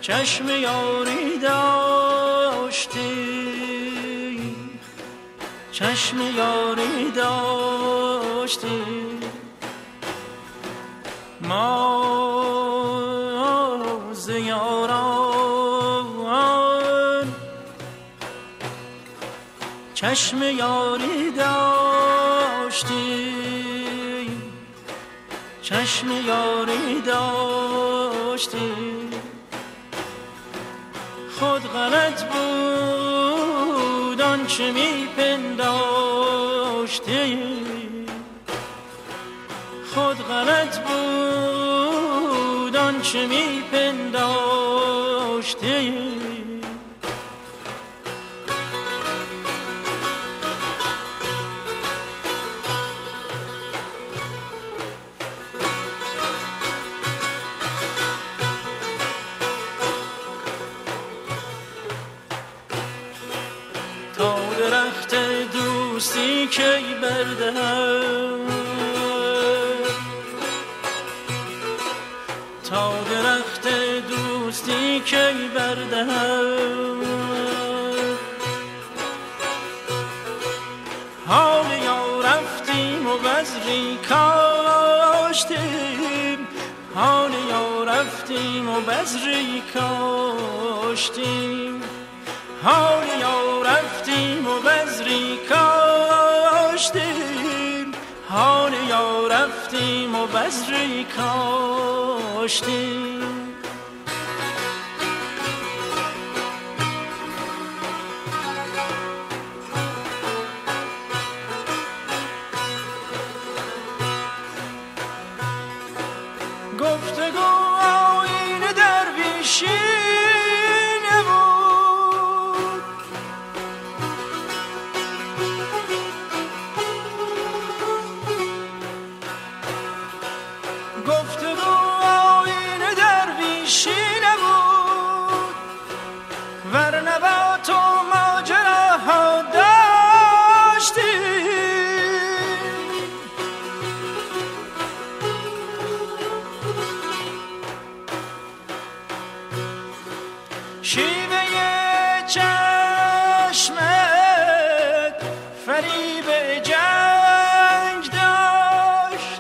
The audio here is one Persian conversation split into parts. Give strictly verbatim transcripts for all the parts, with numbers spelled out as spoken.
چشم یاری داشتی، چشم یاری داشتی. ما ز یاران چشم یاری داشتی، چشم یاری داشتی. خود غلط بود آنچه می پنداشتی، خود غلط بود آنچه می پنداشتی. تا درخت دوستی کی بردهم، تا درخت دوستی کی بردهم. حال یا رفتیم و بذری کاشتیم، حال یا رفتیم و بذری کاشتیم، حال یا رفتیم و بذری کاشتیم، حال یا رفتیم و بذری کاشتیم. گفتگو آیین درویشی نبود، گفتگو آیین درویشی نبود، ورنه با تو ماجراها داشتیم. شیوه چشمت فریب جنگ داشت،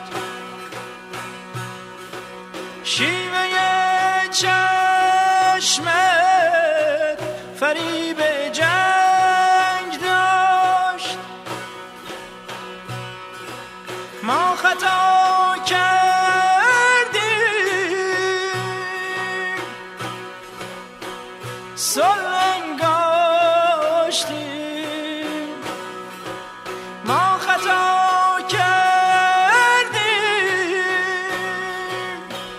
شیوه چشمت فریب جنگ داشت. ما خطا کردیم، سلنگاشتیم، ما خطا کردیم،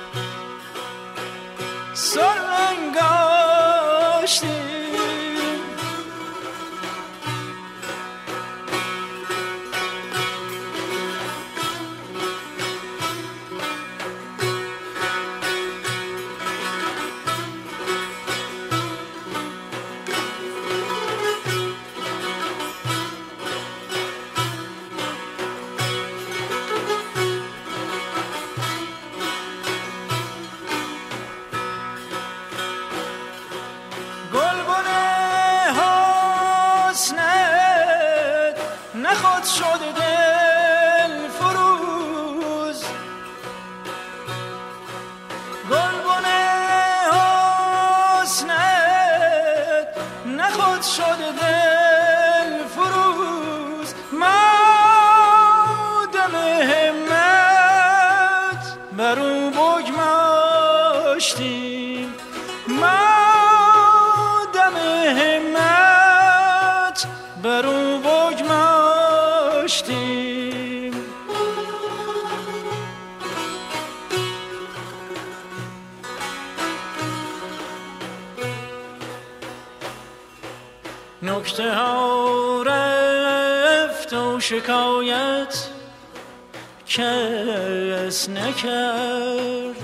سلنگاشتیم. گلبن حسنت نخود شد دل فروز، گلبن حسنت نخود شد دل فروز. ما دم همت برو بگماشتیم، ما همت برو بگماشتیم. نکته ها رفت و شکایت کس نکرد،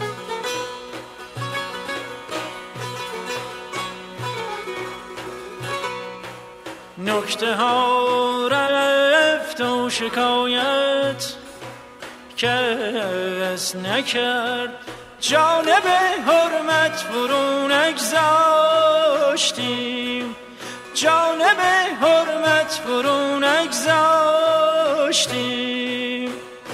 نکته ها رفت و شکایت کس نکرد. جانب حرمت فرو نگذاشتیم، جانب حرمت فرو نگذاشتیم.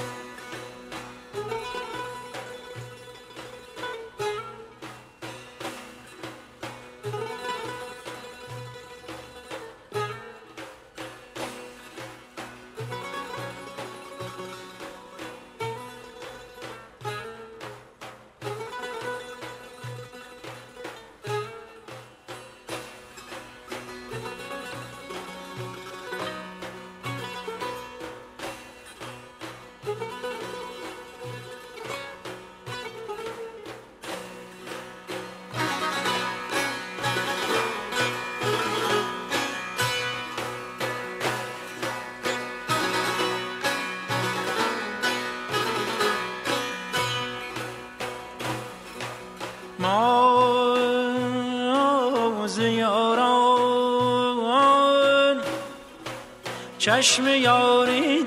چشم یاری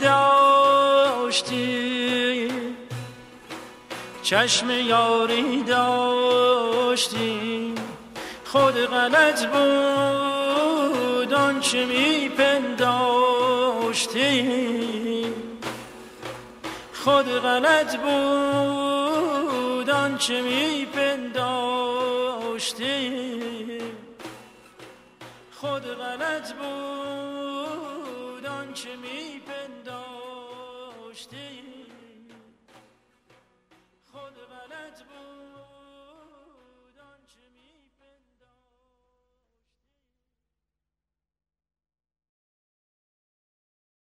داشتی، چشم یاری داشتی، خود غلط بود آنچه میپنداشتی، خود غلط بود آنچه میپنداشتی، خود غلط بود آنچه میپنداشتی، خود غلط بود.